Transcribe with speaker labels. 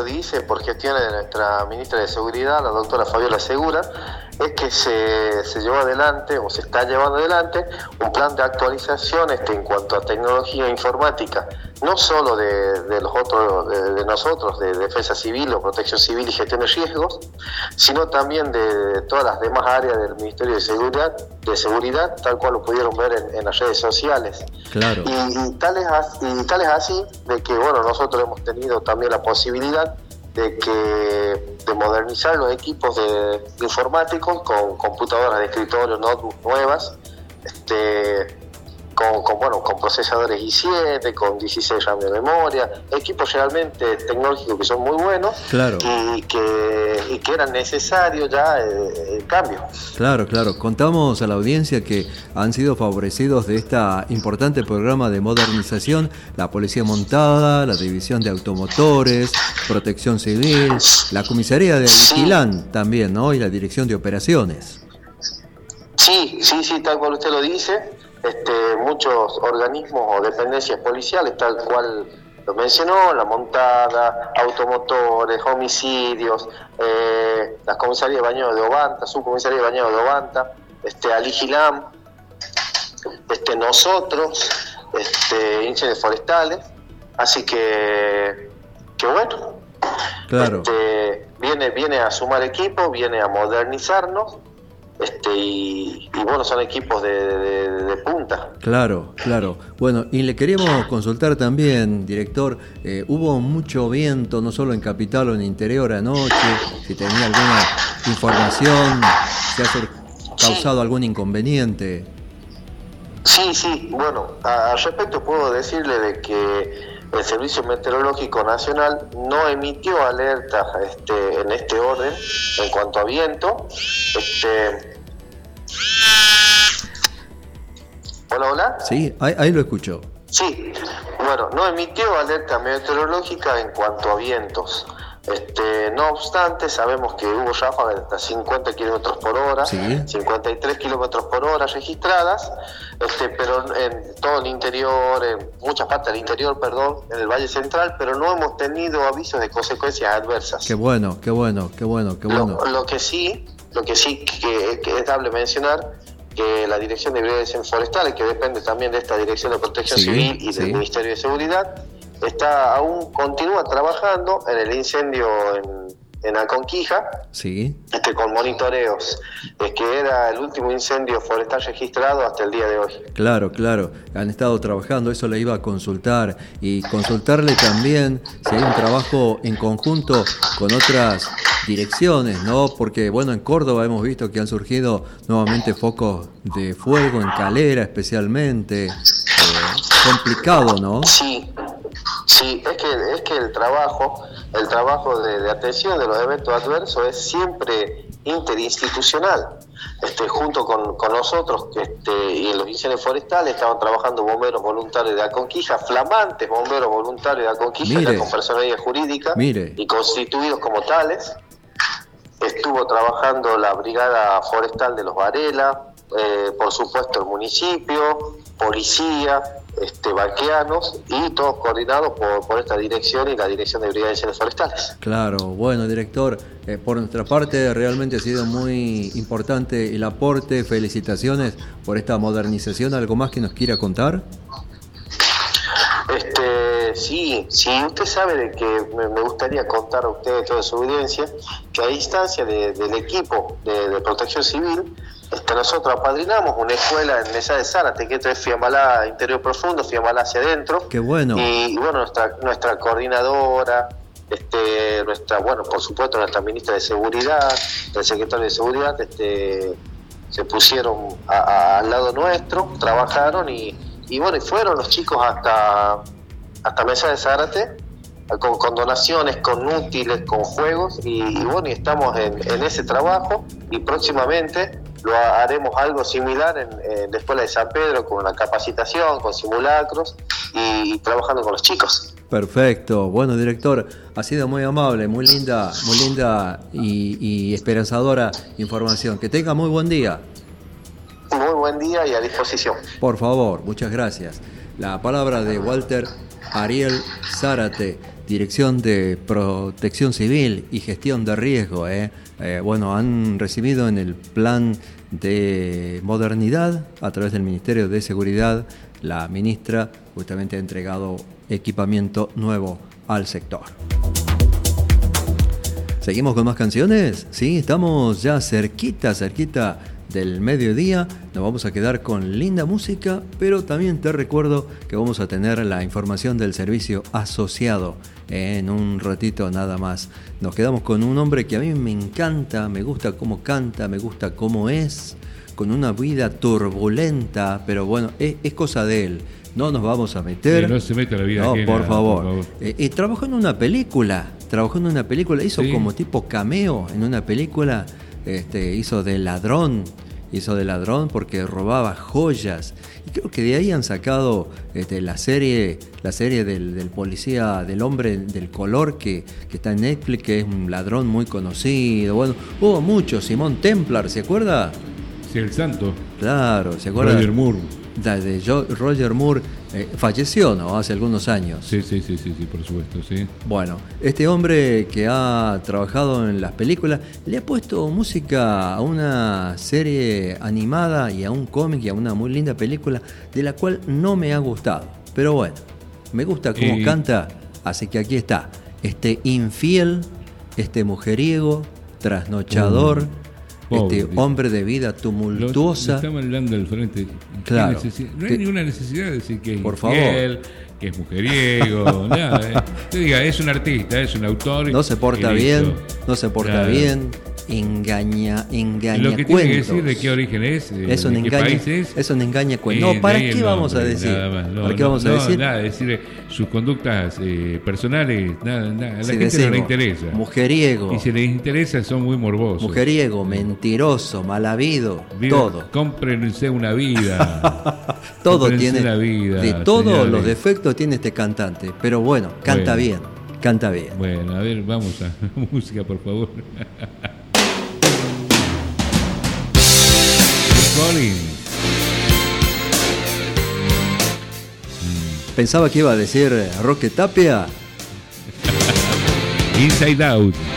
Speaker 1: lo dice por gestiones de nuestra ministra de Seguridad, la doctora Fabiola Segura, es que se llevó adelante, o se está llevando adelante, un plan de actualización en cuanto a tecnología informática, no solo de nosotros, de Defensa Civil o Protección Civil y Gestión de Riesgos, sino también de todas las demás áreas del Ministerio de Seguridad, tal cual lo pudieron ver en las redes sociales.
Speaker 2: Claro.
Speaker 1: Y tal es así de que, bueno, nosotros hemos tenido también la posibilidad de modernizar los equipos de informáticos con computadoras de escritorio, notebooks nuevas, con procesadores i7, con 16 RAM de memoria, equipos realmente tecnológicos que son muy buenos.
Speaker 2: Claro.
Speaker 1: y que eran necesarios ya el cambio.
Speaker 2: Claro. Contamos a la audiencia que han sido favorecidos de este importante programa de modernización la Policía Montada, la División de Automotores, Protección Civil, la Comisaría de Vigilán también, ¿no? Y la Dirección de Operaciones.
Speaker 1: Sí, tal cual usted lo dice. Muchos organismos o dependencias policiales, tal cual lo mencionó, la Montada, Automotores, Homicidios, la Comisaría de Bañado de Obanta, Subcomisaría de Bañado de Obanta, Aligilám, nosotros, Incendios Forestales, así que bueno,
Speaker 2: claro.
Speaker 1: Viene a sumar equipos, viene a modernizarnos. Y bueno, son equipos de punta.
Speaker 2: Claro. Bueno, y le queríamos consultar también, director, hubo mucho viento, no solo en Capital o en Interior anoche, si tenía alguna información, si ha causado algún inconveniente.
Speaker 1: Sí, bueno, al respecto puedo decirle de que el Servicio Meteorológico Nacional no emitió alertas en este orden en cuanto a viento. Hola.
Speaker 2: Sí, ahí lo escucho.
Speaker 1: Sí, bueno, no emitió alerta meteorológica en cuanto a vientos. No obstante, sabemos que hubo ráfagas de hasta 50 kilómetros por hora,
Speaker 2: sí.
Speaker 1: 53 kilómetros por hora registradas, pero en todo el interior, en muchas partes del interior, en el Valle Central, pero no hemos tenido avisos de consecuencias adversas.
Speaker 2: Qué bueno.
Speaker 1: Lo que sí que es dable mencionar que la Dirección de Brigades Forestales, que depende también de esta Dirección de Protección Civil y del Ministerio de Seguridad, continúa trabajando en el incendio en Aconquija, con monitoreos, que era el último incendio forestal registrado hasta el día de hoy.
Speaker 2: Claro, han estado trabajando, eso le iba a consultar, y consultarle también si hay un trabajo en conjunto con otras direcciones, ¿no? Porque, bueno, en Córdoba hemos visto que han surgido nuevamente focos de fuego, en Calera especialmente, complicado, ¿no?
Speaker 1: Sí, es que el trabajo de atención de los eventos adversos es siempre interinstitucional. Junto con nosotros y en los incendios forestales estaban trabajando bomberos voluntarios de Aconquija, flamantes bomberos voluntarios de Aconquija, ya con personalidad jurídica y constituidos como tales. Estuvo trabajando la Brigada Forestal de los Varela, por supuesto el municipio, policía, vaqueanos, y todos coordinados por esta dirección y la Dirección de Brigades Forestales.
Speaker 2: Claro, bueno, director, por nuestra parte realmente ha sido muy importante el aporte, felicitaciones por esta modernización. ¿Algo más que nos quiera contar? Sí, usted sabe de que me gustaría contar a usted y a toda su audiencia que a instancia del equipo de Protección Civil, nosotros apadrinamos una escuela en Mesa de Zárate, que esto es Fiambalá Interior Profundo, Fiambalá hacia adentro. Qué bueno.
Speaker 1: Y bueno, nuestra coordinadora, por supuesto nuestra ministra de Seguridad, el secretario de Seguridad, se pusieron al lado nuestro, trabajaron y fueron los chicos hasta Mesa de Zárate, con donaciones, con útiles, con juegos, y estamos en ese trabajo, y próximamente lo haremos algo similar en la Escuela de San Pedro, con una capacitación, con simulacros y trabajando con los chicos.
Speaker 2: Perfecto. Bueno, director, ha sido muy amable, muy linda y esperanzadora información. Que tenga muy buen día.
Speaker 1: Muy buen día y a disposición.
Speaker 2: Por favor, muchas gracias. La palabra de Walter Ariel Zárate, Dirección de Protección Civil y Gestión de Riesgo. Bueno, han recibido en el plan de modernidad a través del Ministerio de Seguridad. La ministra justamente ha entregado equipamiento nuevo al sector. ¿Seguimos con más canciones? Sí, estamos ya cerquita del mediodía. Nos vamos a quedar con linda música, pero también te recuerdo que vamos a tener la información del servicio asociado en un ratito nada más. Nos quedamos con un hombre que a mí me encanta, me gusta cómo canta, me gusta cómo es, con una vida turbulenta, pero bueno, es cosa de él. No nos vamos a meter.
Speaker 3: No se mete a la vida
Speaker 2: ajena,
Speaker 3: por
Speaker 2: favor. Trabajó en una película, hizo ¿sí? Como tipo cameo en una película, hizo de ladrón porque robaba joyas. Y creo que de ahí han sacado la serie del policía, del hombre del color que está en Netflix, que es un ladrón muy conocido. Bueno, hubo mucho, Simón Templar, ¿se acuerda?
Speaker 3: Sí, el santo.
Speaker 2: Claro, ¿se acuerda?
Speaker 3: Roger Moore.
Speaker 2: Roger Moore falleció, ¿no? Hace algunos años.
Speaker 3: Sí, por supuesto, sí.
Speaker 2: Bueno, este hombre que ha trabajado en las películas le ha puesto música a una serie animada y a un cómic y a una muy linda película de la cual no me ha gustado. Pero bueno, me gusta cómo canta, así que aquí está. Infiel, mujeriego, trasnochador. Pobre, hombre de vida tumultuosa.
Speaker 3: Estamos hablando del frente.
Speaker 2: Claro.
Speaker 3: No hay ninguna necesidad de decir que es
Speaker 2: por
Speaker 3: infiel, que es mujeriego, nada. Te diga, es un artista, es un autor.
Speaker 2: No se porta bien, engaña
Speaker 3: lo que tiene que decir de qué origen es
Speaker 2: un
Speaker 3: qué país es.
Speaker 2: Es un engaña cuento. No, ¿para qué vamos a decir? ¿Para qué vamos a decir?
Speaker 3: Nada, decir sus conductas personales, nada. A la gente no le interesa.
Speaker 2: Mujeriego.
Speaker 3: Y si les interesa, son muy morbosos.
Speaker 2: Mujeriego, mentiroso, mal habido, todo.
Speaker 3: Cómprense una vida.
Speaker 2: Todo tiene
Speaker 3: una vida,
Speaker 2: de todos
Speaker 3: señores.
Speaker 2: Los defectos tiene este cantante, pero bueno, canta bien.
Speaker 3: Bueno, a ver, vamos a música, por favor. Collins.
Speaker 2: Pensaba que iba a decir Roque Tapia.
Speaker 3: Inside Out.